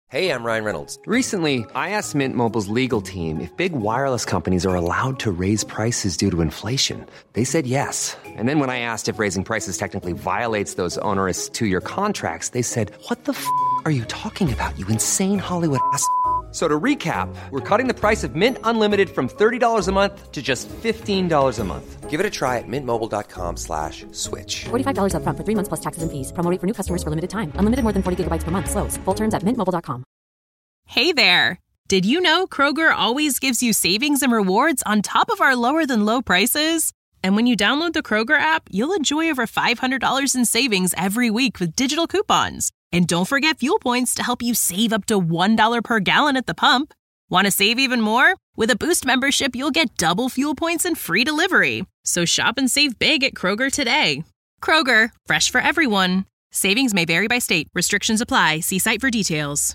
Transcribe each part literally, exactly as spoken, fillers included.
Hey, I'm Ryan Reynolds. Recently, I asked Mint Mobile's legal team if big wireless companies are allowed to raise prices due to inflation. They said yes. And then when I asked if raising prices technically violates those onerous two-year contracts, they said, what the f*** are you talking about, you insane Hollywood ass f- So to recap, we're cutting the price of Mint Unlimited from thirty dollars a month to just fifteen dollars a month. Give it a try at mintmobile.com slash switch. forty-five dollars up front for three months plus taxes and fees. Promo rate for new customers for limited time. Unlimited more than forty gigabytes per month. Slows full terms at mint mobile dot com. Hey there. Did you know Kroger always gives you savings and rewards on top of our lower than low prices? And when you download the Kroger app, you'll enjoy over five hundred dollars in savings every week with digital coupons. And don't forget fuel points to help you save up to one dollar per gallon at the pump. Want to save even more? With a Boost membership, you'll get double fuel points and free delivery. So shop and save big at Kroger today. Kroger, fresh for everyone. Savings may vary by state. Restrictions apply. See site for details.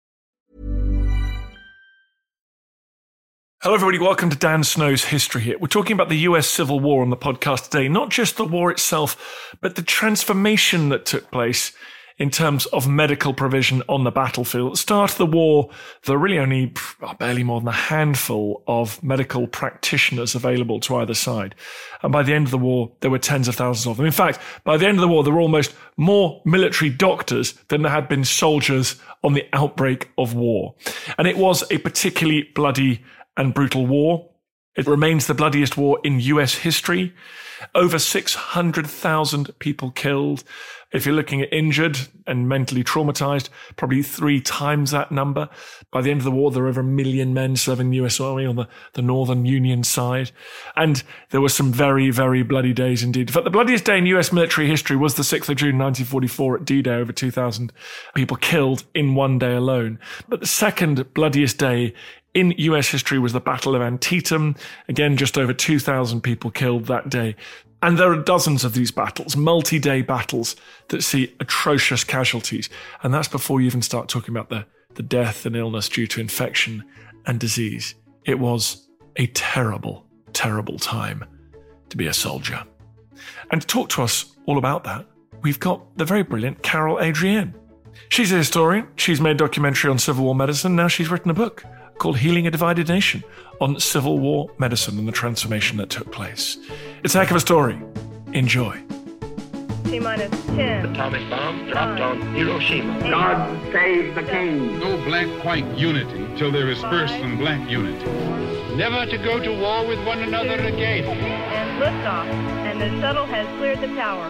Hello, everybody. Welcome to Dan Snow's History Hit. We're talking about the U S Civil War on the podcast today. Not just the war itself, but the transformation that took place in terms of medical provision on the battlefield. At the start of the war, there were really only oh, barely more than a handful of medical practitioners available to either side. And by the end of the war, there were tens of thousands of them. In fact, by the end of the war, there were almost more military doctors than there had been soldiers on the outbreak of war. And it was a particularly bloody and brutal war. It remains the bloodiest war in U S history. Over six hundred thousand people killed. If you're looking at injured and mentally traumatized, probably three times that number. By the end of the war, there were over a million men serving the U S Army on the, the Northern Union side. And there were some very, very bloody days indeed. In fact, the bloodiest day in U S military history was the sixth of June, nineteen forty-four at D-Day, over two thousand people killed in one day alone. But the second bloodiest day in U S history was the Battle of Antietam. Again, just over two thousand people killed that day. And there are dozens of these battles, multi-day battles that see atrocious casualties. And that's before you even start talking about the, the death and illness due to infection and disease. It was a terrible, terrible time to be a soldier. And to talk to us all about that, we've got the very brilliant Carol Adrienne. She's a historian. She's made a documentary on Civil War medicine. Now she's written a book called Healing a Divided Nation on Civil War medicine and the transformation that took place. It's a heck of a story. Enjoy. T-minus ten. Atomic bomb dropped on Hiroshima. Eight, God save the king. No black-white unity till there is first some black unity. Never to go to war with one another again. And liftoff, and the shuttle has cleared the tower.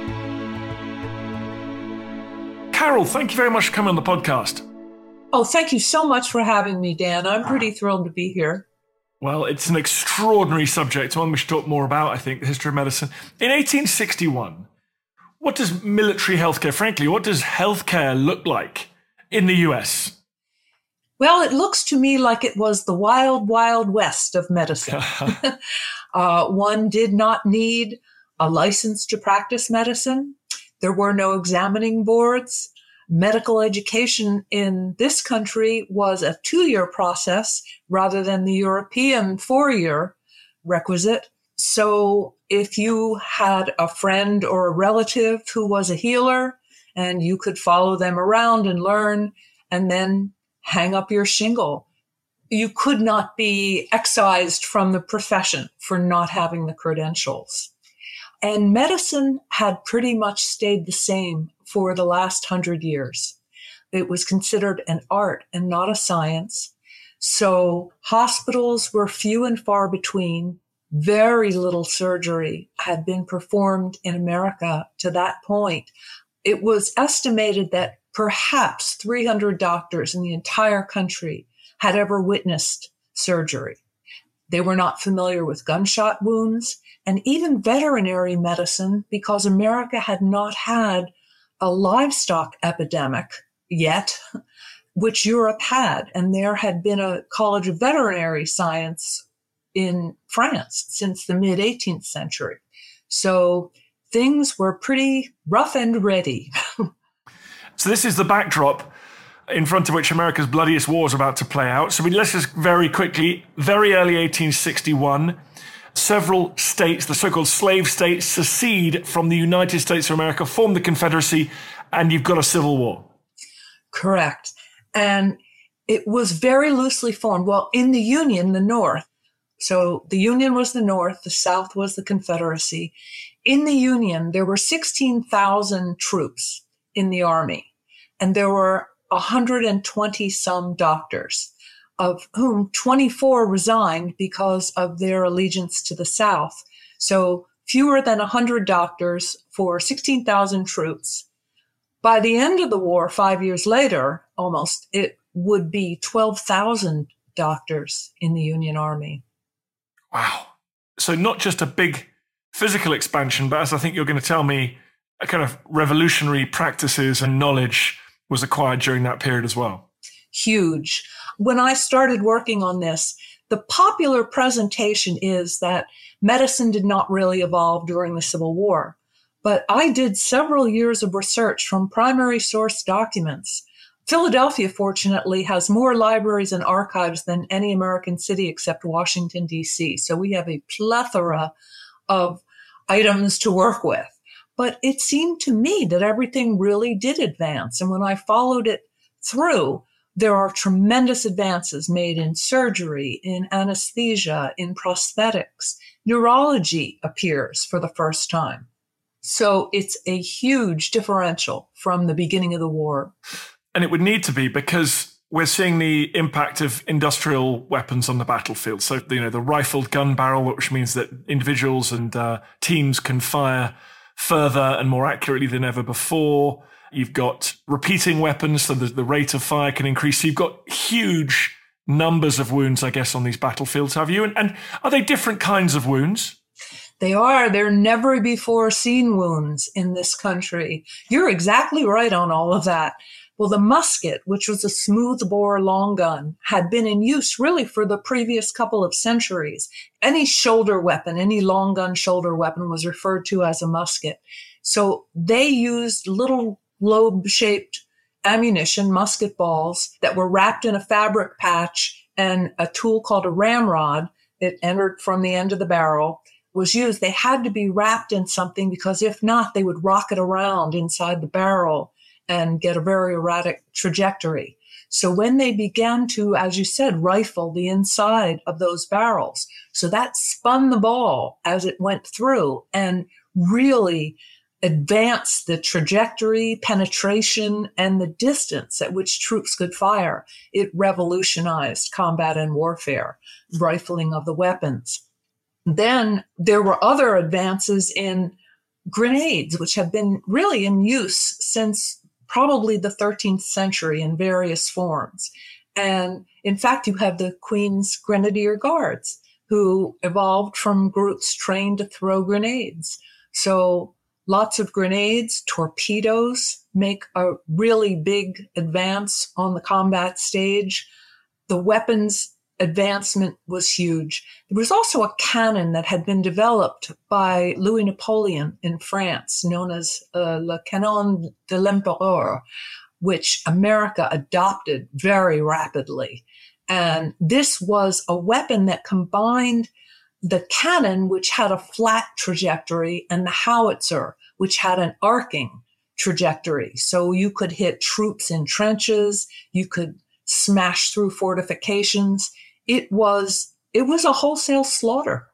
Carol, thank you very much for coming on the podcast. Oh, thank you so much for having me, Dan. I'm pretty thrilled to be here. Well, it's an extraordinary subject, one we should talk more about, I think, the history of medicine. In eighteen sixty-one, what does military healthcare, frankly, what does healthcare look like in the U S? Well, it looks to me like it was the wild, wild west of medicine. uh, one did not need a license to practice medicine. There were no examining boards. Medical education in this country was a two-year process rather than the European four-year requisite. So if you had a friend or a relative who was a healer and you could follow them around and learn and then hang up your shingle, you could not be excised from the profession for not having the credentials. And medicine had pretty much stayed the same for the last hundred years. It was considered an art and not a science. So hospitals were few and far between. Very little surgery had been performed in America to that point. It was estimated that perhaps three hundred doctors in the entire country had ever witnessed surgery. They were not familiar with gunshot wounds and even veterinary medicine because America had not had a livestock epidemic yet, which Europe had. And there had been a College of Veterinary Science in France since the mid-eighteenth century. So things were pretty rough and ready. So this is the backdrop in front of which America's bloodiest war is about to play out. So we, let's just very quickly, very early eighteen sixty-one, several states, the so-called slave states, secede from the United States of America, form the Confederacy, and you've got a civil war. Correct. And It was very loosely formed. Well, in the Union, the North, so the Union was the North, the South was the Confederacy. In the Union, there were sixteen thousand troops in the Army, and there were one hundred twenty some doctors, of whom twenty-four resigned because of their allegiance to the South. So fewer than one hundred doctors for sixteen thousand troops. By the end of the war, five years later, almost, it would be twelve thousand doctors in the Union Army. Wow. So not just a big physical expansion, but as I think you're going to tell me, a kind of revolutionary practices and knowledge was acquired during that period as well. Huge. When I started working on this, the popular presentation is that medicine did not really evolve during the Civil War. But I did several years of research from primary source documents. Philadelphia, fortunately, has more libraries and archives than any American city except Washington, D C. So we have a plethora of items to work with. But it seemed to me that everything really did advance. And when I followed it through, there are tremendous advances made in surgery, in anesthesia, in prosthetics. Neurology appears for the first time. So it's a huge differential from the beginning of the war. And it would need to be, because we're seeing the impact of industrial weapons on the battlefield. So, you know, the rifled gun barrel, which means that individuals and uh, teams can fire further and more accurately than ever before. You've got repeating weapons, so the, the rate of fire can increase. So you've got huge numbers of wounds, I guess, on these battlefields, have you? And, and are they different kinds of wounds? They are. They're never before seen wounds in this country. You're exactly right on all of that. Well, the musket, which was a smooth-bore long gun, had been in use really for the previous couple of centuries. Any shoulder weapon, any long gun shoulder weapon was referred to as a musket. So they used little lobe-shaped ammunition, musket balls, that were wrapped in a fabric patch, and a tool called a ramrod that entered from the end of the barrel was used. They had to be wrapped in something because if not, they would rocket around inside the barrel and get a very erratic trajectory. So when they began to, as you said, rifle the inside of those barrels, so that spun the ball as it went through and really advanced the trajectory, penetration, and the distance at which troops could fire. It revolutionized combat and warfare, rifling of the weapons. Then there were other advances in grenades, which have been really in use since probably the thirteenth century in various forms. And in fact, you have the Queen's Grenadier Guards, who evolved from groups trained to throw grenades. So lots of grenades, torpedoes make a really big advance on the combat stage. The weapons advancement was huge. There was also a cannon that had been developed by Louis Napoleon in France, known as uh, Le Canon de l'Empereur, which America adopted very rapidly. And this was a weapon that combined the cannon, which had a flat trajectory, and the howitzer, which had an arcing trajectory. So you could hit troops in trenches, you could smash through fortifications. It was it was a wholesale slaughter.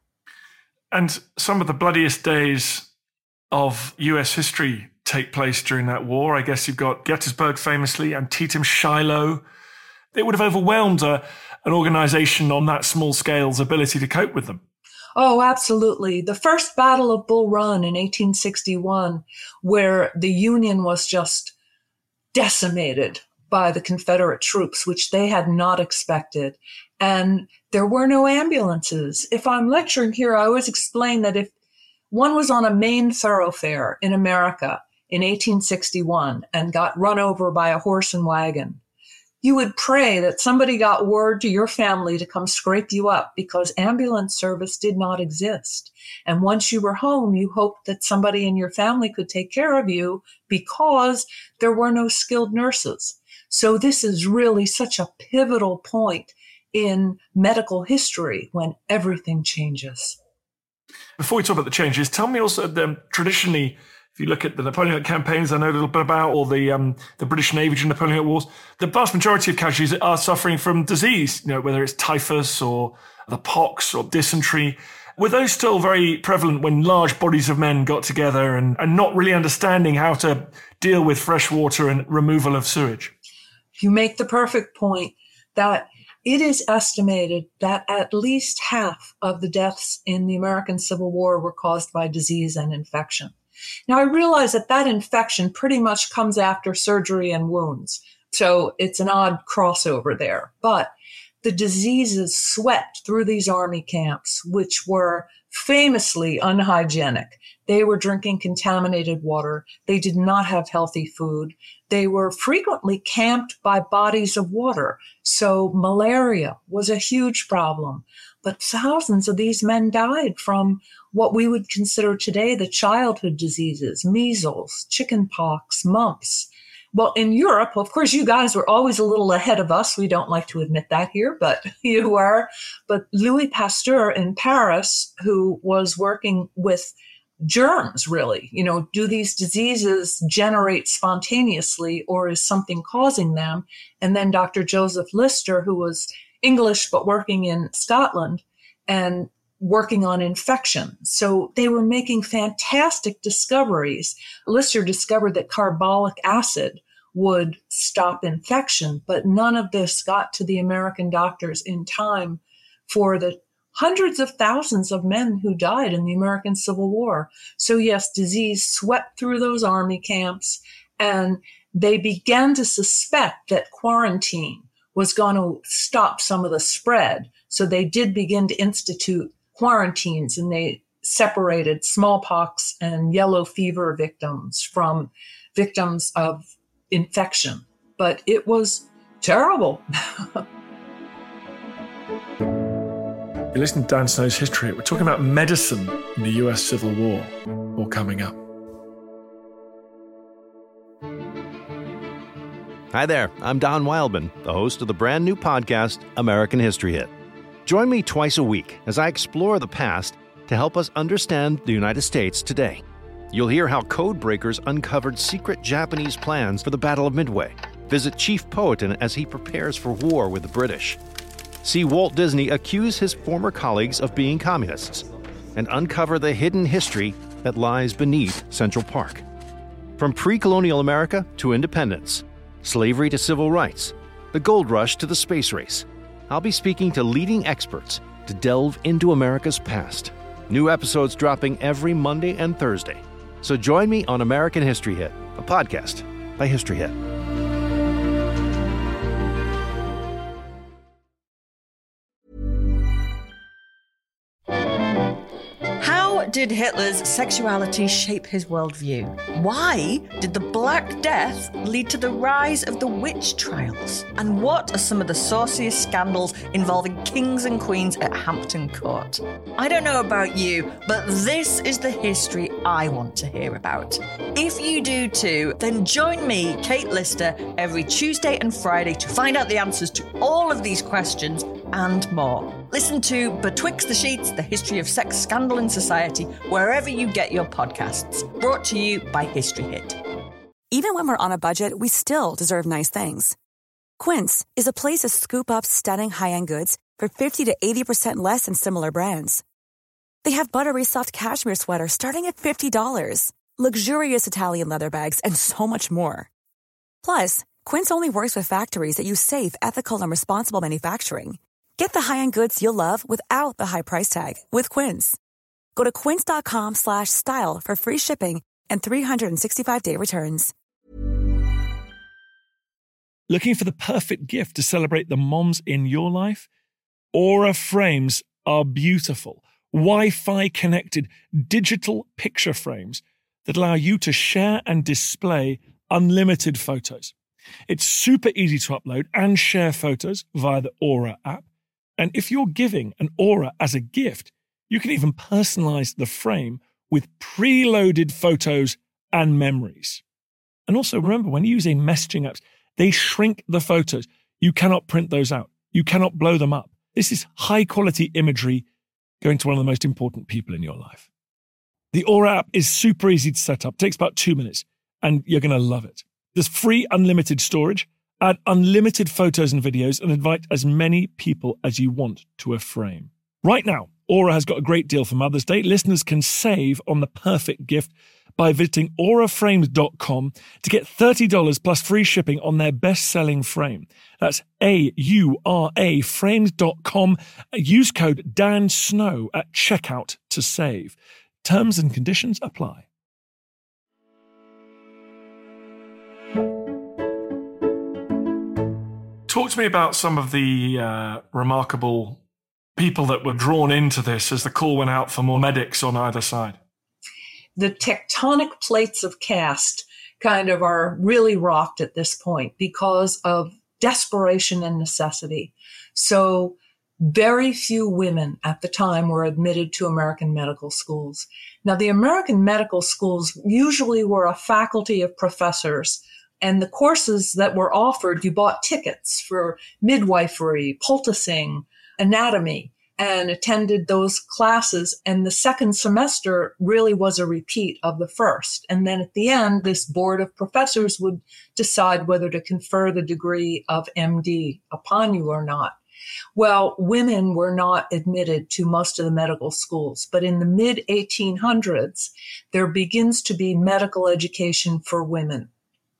And some of the bloodiest days of U S history take place during that war. I guess you've got Gettysburg famously, Antietam, Shiloh. It would have overwhelmed a, an organization on that small scale's ability to cope with them. Oh, absolutely. The first Battle of Bull Run in eighteen sixty-one, where the Union was just decimated by the Confederate troops, which they had not expected. And there were no ambulances. If I'm lecturing here, I always explain that if one was on a main thoroughfare in America in eighteen sixty-one and got run over by a horse and wagon, you would pray that somebody got word to your family to come scrape you up, because ambulance service did not exist. And once you were home, you hoped that somebody in your family could take care of you because there were no skilled nurses. So this is really such a pivotal point in medical history when everything changes. Before we talk about the changes, tell me also, um, traditionally, if you look at the Napoleonic campaigns I know a little bit about, or the um, the British Navy during the Napoleonic Wars, the vast majority of casualties are suffering from disease, you know, whether it's typhus or the pox or dysentery. Were those still very prevalent when large bodies of men got together and, and not really understanding how to deal with fresh water and removal of sewage? You make the perfect point that it is estimated that at least half of the deaths in the American Civil War were caused by disease and infection. Now, I realize that that infection pretty much comes after surgery and wounds, so it's an odd crossover there. But the diseases swept through these army camps, which were famously unhygienic. They were drinking contaminated water. They did not have healthy food. They were frequently camped by bodies of water. So malaria was a huge problem. But thousands of these men died from what we would consider today the childhood diseases, measles, chickenpox, mumps. Well, in Europe, of course, you guys were always a little ahead of us. We don't like to admit that here, but you are. But Louis Pasteur in Paris, who was working with germs, really, you know, do these diseases generate spontaneously or is something causing them? And then Doctor Joseph Lister, who was English but working in Scotland and working on infection. So they were making fantastic discoveries. Lister discovered that carbolic acid would stop infection, but none of this got to the American doctors in time for the hundreds of thousands of men who died in the American Civil War. So yes, disease swept through those army camps, and they began to suspect that quarantine was going to stop some of the spread. So they did begin to institute quarantines, and they separated smallpox and yellow fever victims from victims of infection. But it was terrible. You're listening to Dan Snow's History. We're talking about medicine in the U S Civil War. All coming up. Hi there, I'm Don Wildman, the host of the brand new podcast, American History Hit. Join me twice a week as I explore the past to help us understand the United States today. You'll hear how code breakers uncovered secret Japanese plans for the Battle of Midway, visit Chief Powhatan as he prepares for war with the British, see Walt Disney accuse his former colleagues of being communists, and uncover the hidden history that lies beneath Central Park. From pre-colonial America to independence, slavery to civil rights, the gold rush to the space race, I'll be speaking to leading experts to delve into America's past. New episodes dropping every Monday and Thursday. So join me on American History Hit, a podcast by History Hit. How did Hitler's sexuality shape his worldview? Why did the Black Death lead to the rise of the witch trials? And what are some of the sauciest scandals involving kings and queens at Hampton Court? I don't know about you, but this is the history I want to hear about. If you do too, then join me, Kate Lister, every Tuesday and Friday to find out the answers to all of these questions and more. Listen to Betwixt the Sheets, the history of sex, scandal and society, wherever you get your podcasts. Brought to you by History Hit. Even when we're on a budget, we still deserve nice things. Quince is a place to scoop up stunning high-end goods for fifty to eighty percent less than similar brands. They have buttery soft cashmere sweaters starting at fifty dollars, luxurious Italian leather bags, and so much more. Plus, Quince only works with factories that use safe, ethical, and responsible manufacturing. Get the high-end goods you'll love without the high price tag with Quince. Go to quince.com slash style for free shipping and three sixty-five day returns. Looking for the perfect gift to celebrate the moms in your life? Aura frames are beautiful, Wi-Fi connected digital picture frames that allow you to share and display unlimited photos. It's super easy to upload and share photos via the Aura app. And if you're giving an Aura as a gift, you can even personalize the frame with preloaded photos and memories. And also remember, when using messaging apps, they shrink the photos. You cannot print those out. You cannot blow them up. This is high quality imagery going to one of the most important people in your life. The Aura app is super easy to set up, takes about two minutes, and you're going to love it. There's free unlimited storage, add unlimited photos and videos, and invite as many people as you want to a frame. Right now, Aura has got a great deal for Mother's Day. Listeners can save on the perfect gift by visiting aura frames dot com to get thirty dollars plus free shipping on their best-selling frame. That's A U R A frames dot com. Use code Dan Snow at checkout to save. Terms and conditions apply. Talk to me about some of the uh, remarkable people that were drawn into this as the call went out for more medics on either side. The tectonic plates of caste kind of are really rocked at this point because of desperation and necessity. So very few women at the time were admitted to American medical schools. Now, the American medical schools usually were a faculty of professors, and the courses that were offered, you bought tickets for midwifery, poulticing, anatomy, and attended those classes. And the second semester really was a repeat of the first. And then at the end, this board of professors would decide whether to confer the degree of M D upon you or not. Well, women were not admitted to most of the medical schools, but in the mid eighteen hundreds, there begins to be medical education for women.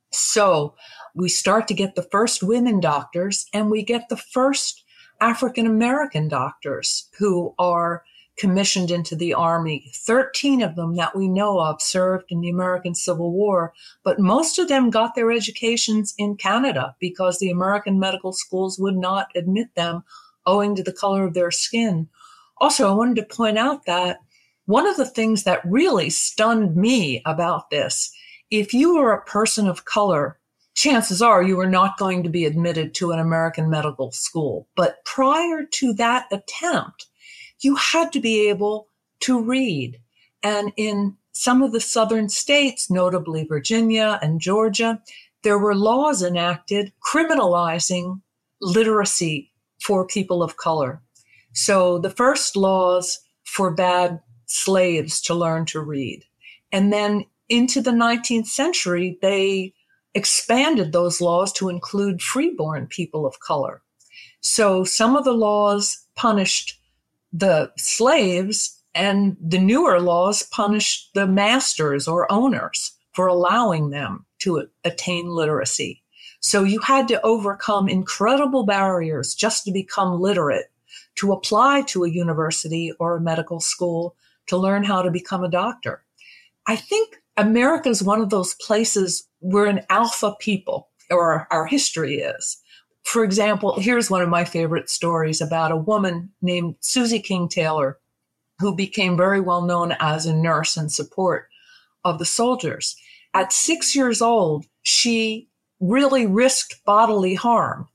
So we start to get the first women doctors, and we get the first African-American doctors who are commissioned into the Army. thirteen of them that we know of served in the American Civil War, but most of them got their educations in Canada because the American medical schools would not admit them owing to the color of their skin. Also, I wanted to point out that one of the things that really stunned me about this, if you were a person of color, chances are you were not going to be admitted to an American medical school. But prior to that attempt, you had to be able to read. And in some of the southern states, notably Virginia and Georgia, there were laws enacted criminalizing literacy for people of color. So the first laws forbade slaves to learn to read. And then into the nineteenth century, they expanded those laws to include freeborn people of color. So some of the laws punished the slaves, and the newer laws punished the masters or owners for allowing them to attain literacy. So you had to overcome incredible barriers just to become literate, to apply to a university or a medical school, to learn how to become a doctor. I think America is one of those places we're an alpha people, or our history is. For example, here's one of my favorite stories about a woman named Susie King Taylor, who became very well known as a nurse in support of the soldiers. At six years old, she really risked bodily harm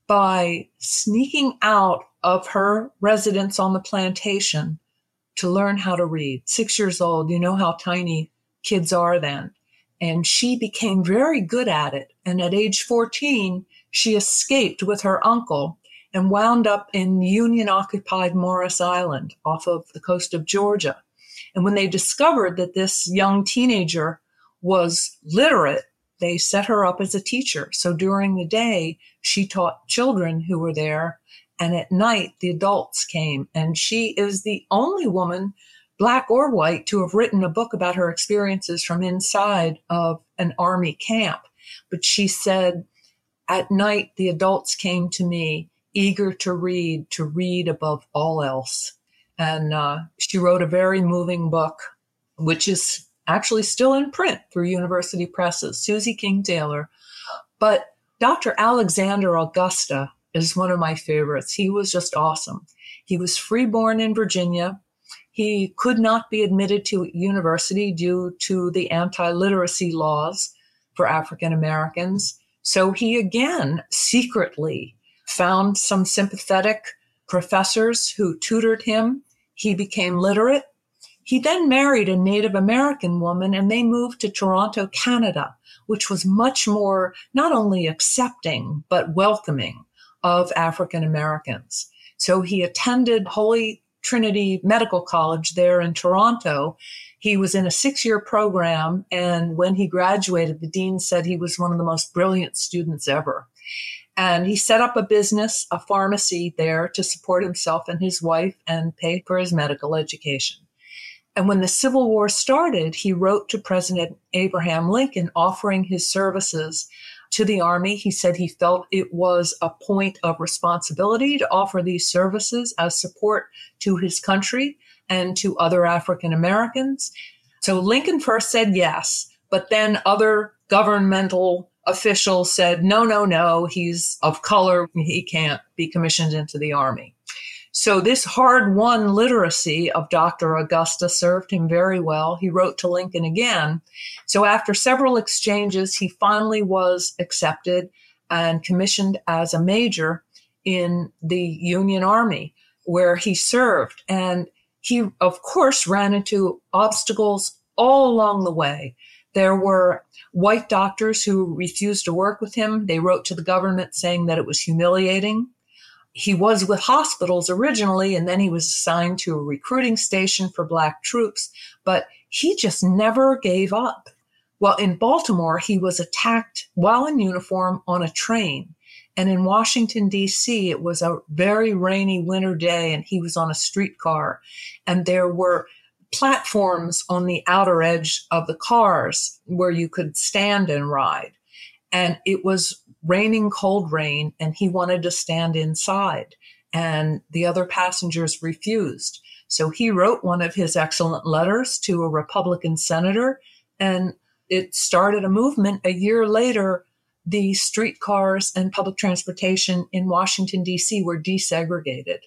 by sneaking out of her residence on the plantation to learn how to read. Six years old, you know how tiny kids are then. And she became very good at it. And at age fourteen, she escaped with her uncle and wound up in Union-occupied Morris Island off of the coast of Georgia. And when they discovered that this young teenager was literate, they set her up as a teacher. So during the day, she taught children who were there, and at night, the adults came. And she is the only woman, black or white, to have written a book about her experiences from inside of an Army camp. But she said, at night, the adults came to me, eager to read, to read above all else. And uh, she wrote a very moving book, which is actually still in print through university presses, Susie King Taylor. But Doctor Alexander Augusta is one of my favorites. He was just awesome. He was freeborn in Virginia. He could not be admitted to university due to the anti-literacy laws for African Americans. So he again secretly found some sympathetic professors who tutored him. He became literate. He then married a Native American woman, and they moved to Toronto, Canada, which was much more not only accepting, but welcoming of African Americans. So he attended Holy Trinity Medical College there in Toronto. He was in a six-year program, and when he graduated, the dean said he was one of the most brilliant students ever. And he set up a business, a pharmacy there to support himself and his wife and pay for his medical education. And when the Civil War started, he wrote to President Abraham Lincoln offering his services to the Army. He said he felt it was a point of responsibility to offer these services as support to his country and to other African Americans. So Lincoln first said yes, but then other governmental officials said, no, no, no, he's of color. He can't be commissioned into the Army. So this hard-won literacy of Doctor Augusta served him very well. He wrote to Lincoln again. So after several exchanges, he finally was accepted and commissioned as a major in the Union Army, where he served. And he, of course, ran into obstacles all along the way. There were white doctors who refused to work with him. They wrote to the government saying that it was humiliating. He was with hospitals originally, and then he was assigned to a recruiting station for Black troops, but he just never gave up. Well, in Baltimore, he was attacked while in uniform on a train. And in Washington, D C, it was a very rainy winter day, and he was on a streetcar. And there were platforms on the outer edge of the cars where you could stand and ride. And it was raining cold rain, and he wanted to stand inside. And the other passengers refused. So he wrote one of his excellent letters to a Republican senator, and it started a movement. A year later, the streetcars and public transportation in Washington, D C were desegregated.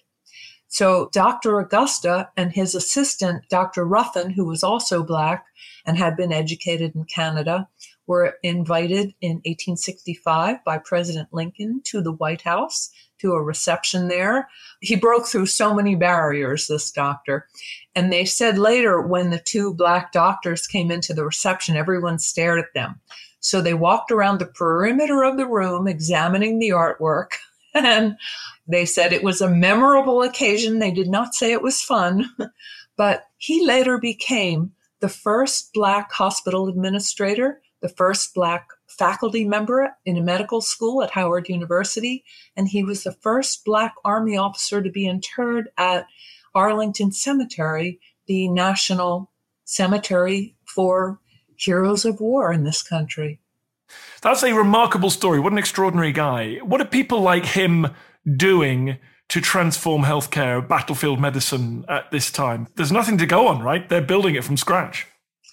So Doctor Augusta and his assistant, Doctor Ruffin, who was also Black and had been educated in Canada, were invited in eighteen sixty-five by President Lincoln to the White House, to a reception there. He broke through so many barriers, this doctor. And they said later, when the two Black doctors came into the reception, everyone stared at them. So they walked around the perimeter of the room, examining the artwork. And they said it was a memorable occasion. They did not say it was fun. But he later became the first Black hospital administrator, the first Black faculty member in a medical school at Howard University, and he was the first Black Army officer to be interred at Arlington Cemetery, the national cemetery for heroes of war in this country. That's a remarkable story. What an extraordinary guy. What are people like him doing to transform healthcare, battlefield medicine at this time? There's nothing to go on, right? They're building it from scratch.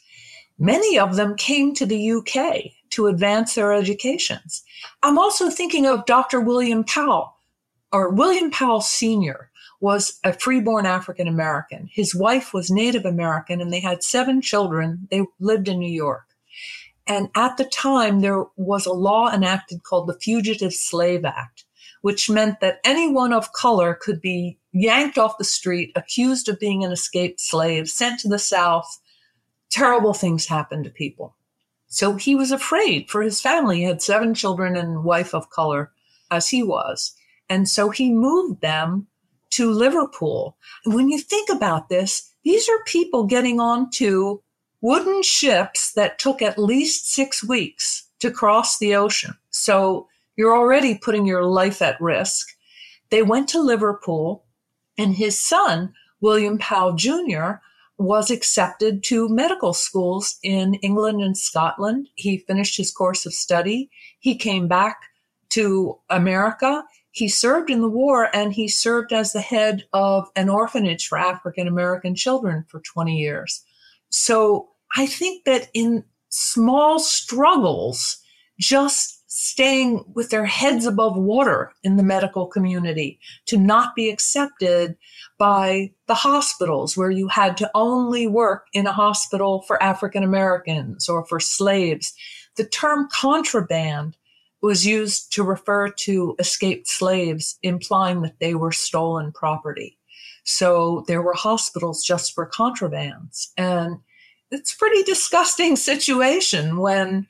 Many of them came to the U K to advance their educations. I'm also thinking of Doctor William Powell, or William Powell Senior was a freeborn African American. His wife was Native American, and they had seven children. They lived in New York. And at the time, there was a law enacted called the Fugitive Slave Act, which meant that anyone of color could be yanked off the street, accused of being an escaped slave, sent to the South. Terrible things happened to people. So he was afraid for his family. He had seven children and a wife of color, as he was. And so he moved them to Liverpool. And when you think about this, these are people getting onto wooden ships that took at least six weeks to cross the ocean. So you're already putting your life at risk. They went to Liverpool, and his son, William Powell Junior, was accepted to medical schools in England and Scotland. He finished his course of study. He came back to America. He served in the war, and he served as the head of an orphanage for African American children for twenty years. So I think that in small struggles, just staying with their heads above water in the medical community, to not be accepted by the hospitals where you had to only work in a hospital for African Americans or for slaves. The term contraband was used to refer to escaped slaves, implying that they were stolen property. So there were hospitals just for contrabands. And it's a pretty disgusting situation when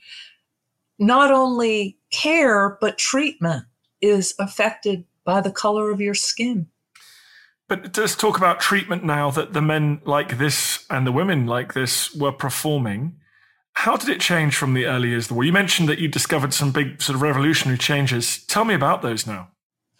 not only care, but treatment is affected by the color of your skin. But let's talk about treatment now that the men like this and the women like this were performing. How did it change from the early years of the war? You mentioned that you discovered some big sort of revolutionary changes. Tell me about those now.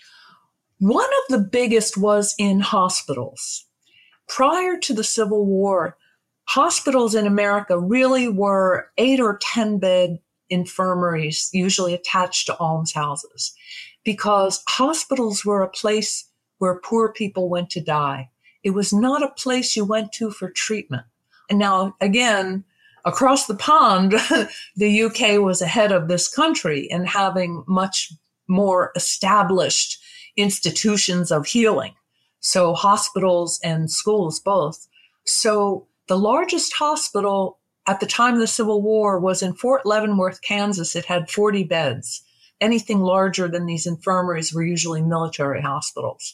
One of the biggest was in hospitals. Prior to the Civil War, hospitals in America really were eight or ten bed infirmaries, usually attached to almshouses, because hospitals were a place where poor people went to die. It was not a place you went to for treatment. And now, again, across the pond, the U K was ahead of this country in having much more established institutions of healing. So hospitals and schools both. So the largest hospital at the time of the Civil War was in Fort Leavenworth, Kansas. It had forty beds. Anything larger than these infirmaries were usually military hospitals.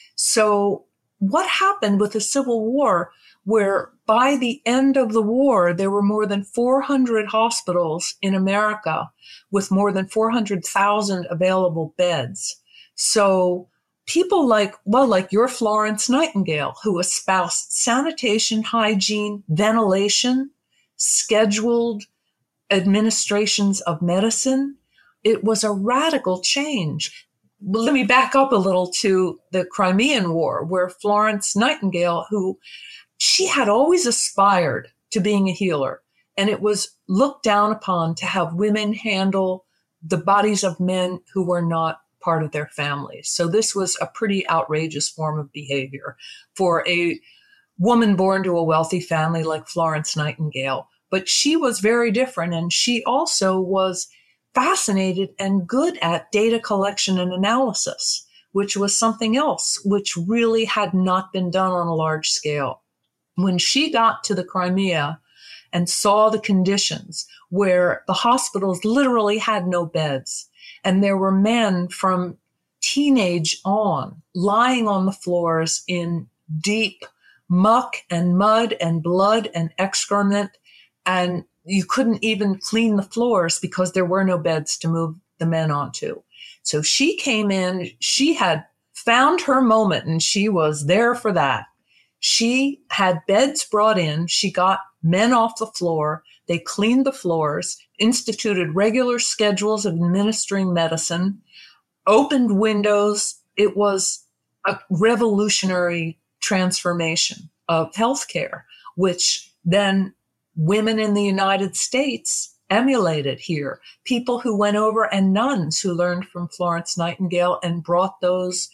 So what happened with the Civil War, where by the end of the war, there were more than four hundred hospitals in America with more than four hundred thousand available beds. So people like, well, like your Florence Nightingale, who espoused sanitation, hygiene, ventilation, scheduled administrations of medicine. It was a radical change. Let me back up a little to the Crimean War, where Florence Nightingale, who she had always aspired to being a healer, and it was looked down upon to have women handle the bodies of men who were not part of their families. So this was a pretty outrageous form of behavior for a woman born to a wealthy family like Florence Nightingale. But she was very different, and she also was fascinated and good at data collection and analysis, which was something else which really had not been done on a large scale. When she got to the Crimea and saw the conditions where the hospitals literally had no beds, and there were men from teenage on lying on the floors in deep muck and mud and blood and excrement, and you couldn't even clean the floors because there were no beds to move the men onto. So she came in, she had found her moment, and she was there for that. She had beds brought in, she got men off the floor, they cleaned the floors, instituted regular schedules of administering medicine, opened windows. It was a revolutionary transformation of healthcare, which then women in the United States emulated here. People who went over, and nuns who learned from Florence Nightingale and brought those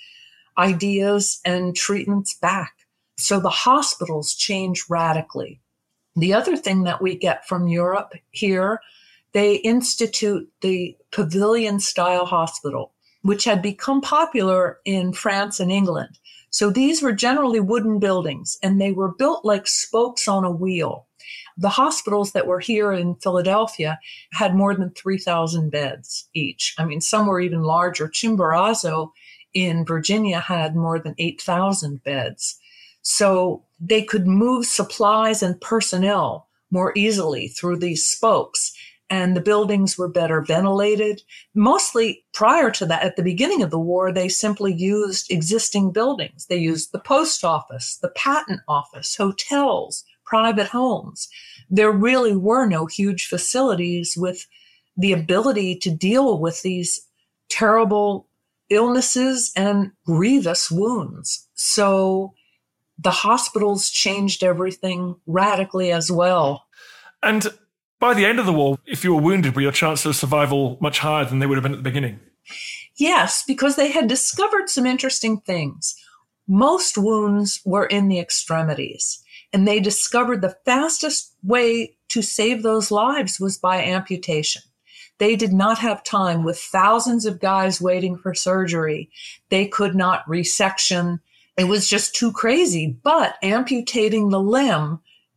ideas and treatments back. So the hospitals changed radically. The other thing that we get from Europe here, they institute the pavilion-style hospital, which had become popular in France and England. So these were generally wooden buildings, and they were built like spokes on a wheel. The hospitals that were here in Philadelphia had more than three thousand beds each. I mean, some were even larger. Chimborazo in Virginia had more than eight thousand beds. So they could move supplies and personnel more easily through these spokes. And the buildings were better ventilated. Mostly prior to that, at the beginning of the war, they simply used existing buildings. They used the post office, the patent office, hotels, private homes. There really were no huge facilities with the ability to deal with these terrible illnesses and grievous wounds. So the hospitals changed everything radically as well. And by the end of the war, if you were wounded, were your chances of survival much higher than they would have been at the beginning? Yes, because they had discovered some interesting things. Most wounds were in the extremities, and they discovered the fastest way to save those lives was by amputation. They did not have time with thousands of guys waiting for surgery. They could not resection. It was just too crazy. But amputating the limb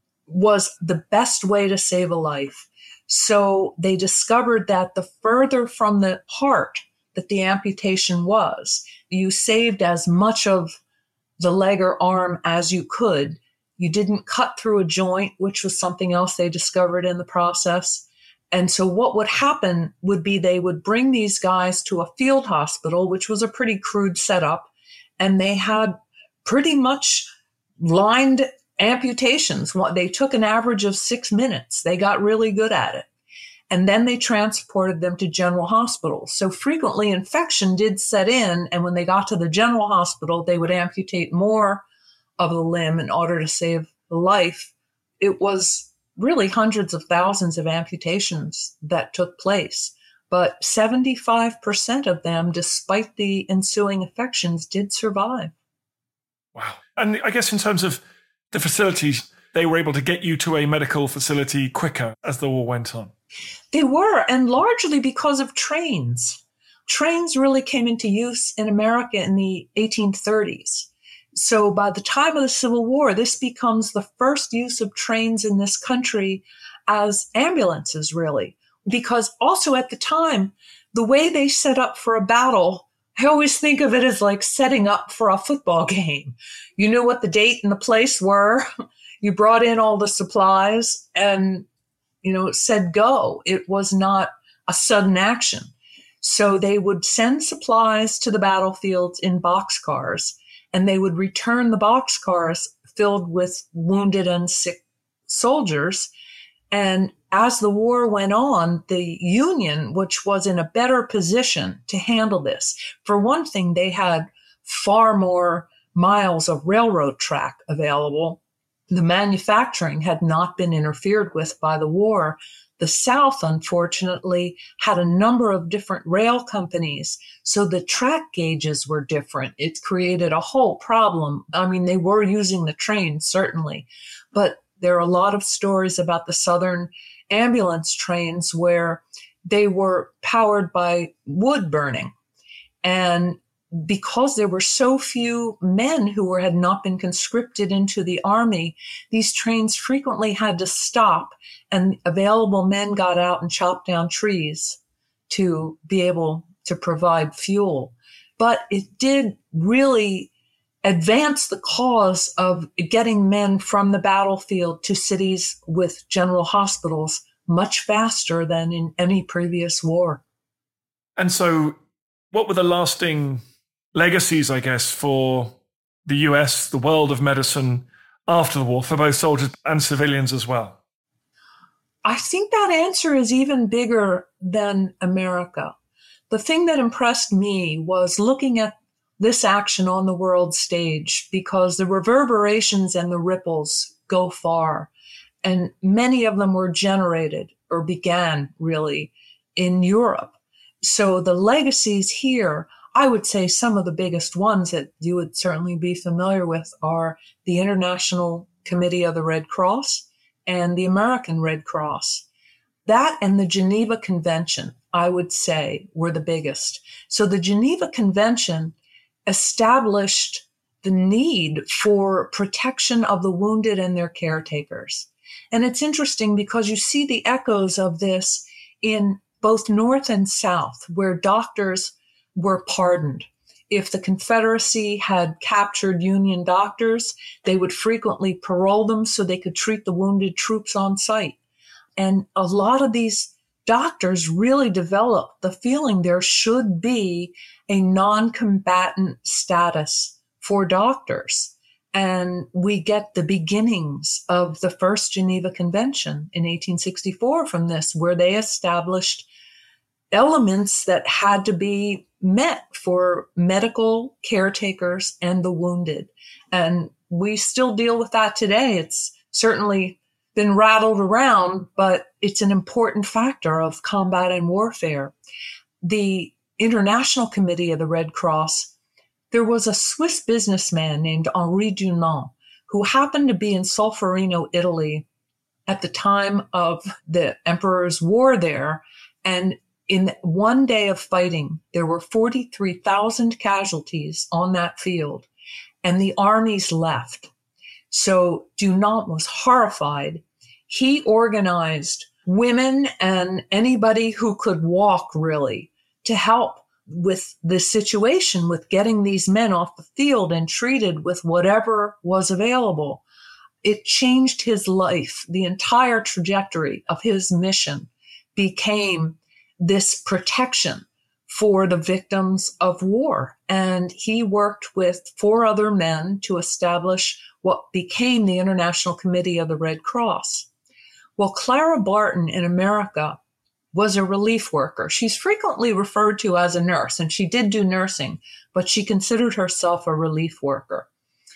was the best way to save a life. So they discovered that the further from the heart that the amputation was, you saved as much of the leg or arm as you could. You didn't cut through a joint, which was something else they discovered in the process. And so what would happen would be they would bring these guys to a field hospital, which was a pretty crude setup, and they had pretty much lined amputations. They took an average of six minutes. They got really good at it. And then they transported them to general hospitals. So frequently infection did set in, and when they got to the general hospital, they would amputate more of the limb in order to save the life. It was really hundreds of thousands of amputations that took place, but seventy-five percent of them, despite the ensuing infections, did survive. Wow. And I guess in terms of the facilities, they were able to get you to a medical facility quicker as the war went on. They were, and largely because of trains. Trains really came into use in America in the eighteen thirties. So by the time of the Civil War, this becomes the first use of trains in this country as ambulances, really. Because also at the time, the way they set up for a battle, I always think of it as like setting up for a football game. You knew what the date and the place were. You brought in all the supplies and, you know, said go. It was not a sudden action. So they would send supplies to the battlefields in boxcars, and they would return the boxcars filled with wounded and sick soldiers. And as the war went on, the Union, which was in a better position to handle this, for one thing, they had far more miles of railroad track available. The manufacturing had not been interfered with by the war. The South, unfortunately, had a number of different rail companies, so the track gauges were different. It created a whole problem. I mean, they were using the train, certainly, but there are a lot of stories about the Southern ambulance trains where they were powered by wood burning. And because there were so few men who were, had not been conscripted into the army, these trains frequently had to stop, and available men got out and chopped down trees to be able to provide fuel. But it did really advance the cause of getting men from the battlefield to cities with general hospitals much faster than in any previous war. And so what were the lasting legacies, I guess, for the U S, the world of medicine after the war, for both soldiers and civilians as well? I think that answer is even bigger than America. The thing that impressed me was looking at this action on the world stage, because the reverberations and the ripples go far, and many of them were generated or began really in Europe. So the legacies here, I would say some of the biggest ones that you would certainly be familiar with are the International Committee of the Red Cross and the American Red Cross. That and the Geneva Convention, I would say, were the biggest. So the Geneva Convention established the need for protection of the wounded and their caretakers. And it's interesting because you see the echoes of this in both North and South, where doctors were pardoned. If the Confederacy had captured Union doctors, they would frequently parole them so they could treat the wounded troops on site. And a lot of these doctors really developed the feeling there should be a non-combatant status for doctors. And we get the beginnings of the first Geneva Convention in eighteen sixty-four from this, where they established elements that had to be met for medical caretakers and the wounded. And we still deal with that today. It's certainly been rattled around, but it's an important factor of combat and warfare. The International Committee of the Red Cross, there was a Swiss businessman named Henri Dunant who happened to be in Solferino, Italy at the time of the Emperor's War there. And in one day of fighting, there were forty-three thousand casualties on that field, and the armies left. So Dunant was horrified. He organized women and anybody who could walk, really, to help with the situation, with getting these men off the field and treated with whatever was available. It changed his life. The entire trajectory of his mission became this protection for the victims of war. And he worked with four other men to establish what became the International Committee of the Red Cross. Well, Clara Barton in America was a relief worker. She's frequently referred to as a nurse, and she did do nursing, but she considered herself a relief worker.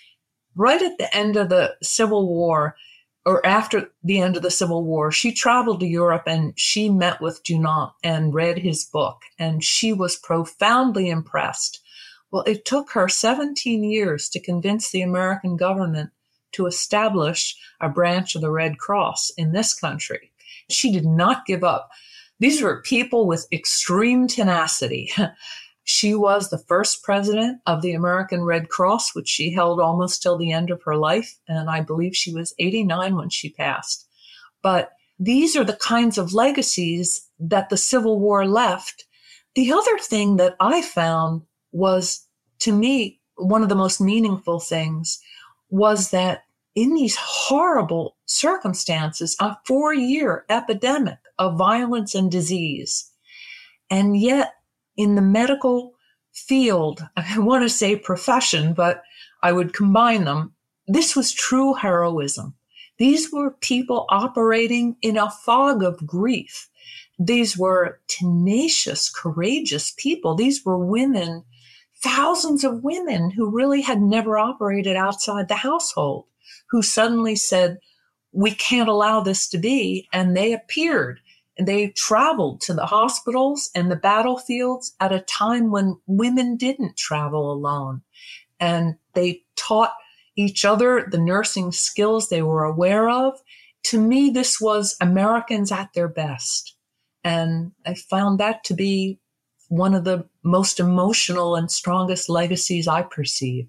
Right at the end of the Civil War, or after the end of the Civil War, she traveled to Europe and she met with Dunant and read his book, and she was profoundly impressed. Well, it took her seventeen years to convince the American government to establish a branch of the Red Cross in this country. She did not give up. These were people with extreme tenacity. She was the first president of the American Red Cross, which she held almost till the end of her life, and I believe she was eighty-nine when she passed. But these are the kinds of legacies that the Civil War left. The other thing that I found was, to me, one of the most meaningful things was that in these horrible circumstances, a four-year epidemic of violence and disease, and yet in the medical field, I want to say profession, but I would combine them, this was true heroism. These were people operating in a fog of grief. These were tenacious, courageous people. These were women, thousands of women who really had never operated outside the household, who suddenly said, we can't allow this to be, and they appeared. And they traveled to the hospitals and the battlefields at a time when women didn't travel alone. And they taught each other the nursing skills they were aware of. To me, this was Americans at their best. And I found that to be one of the most emotional and strongest legacies I perceived.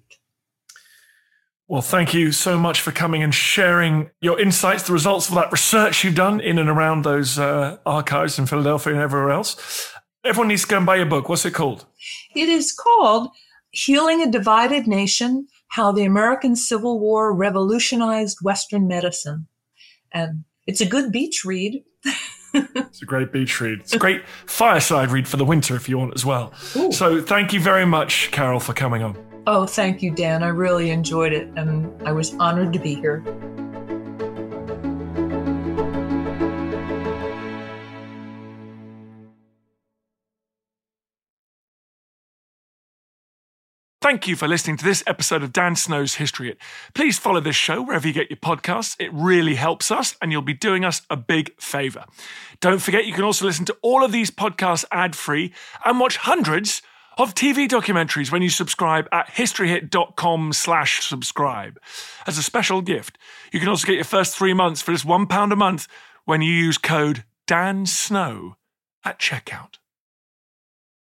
Well, thank you so much for coming and sharing your insights, the results of that research you've done in and around those uh, archives in Philadelphia and everywhere else. Everyone needs to go and buy your book. What's it called? It is called Healing a Divided Nation, How the American Civil War Revolutionized Western Medicine. And it's a good beach read. It's a great beach read. It's a great fireside read for the winter if you want as well. Ooh. So thank you very much, Carol, for coming on. Oh, thank you, Dan. I really enjoyed it, and I was honored to be here. Thank you for listening to this episode of Dan Snow's History Hit. Please follow this show wherever you get your podcasts. It really helps us, and you'll be doing us a big favour. Don't forget, you can also listen to all of these podcasts ad-free and watch hundreds of T V documentaries when you subscribe at historyhit.com slash subscribe. As a special gift, you can also get your first three months for just one pound a month when you use code DANSNOW at checkout.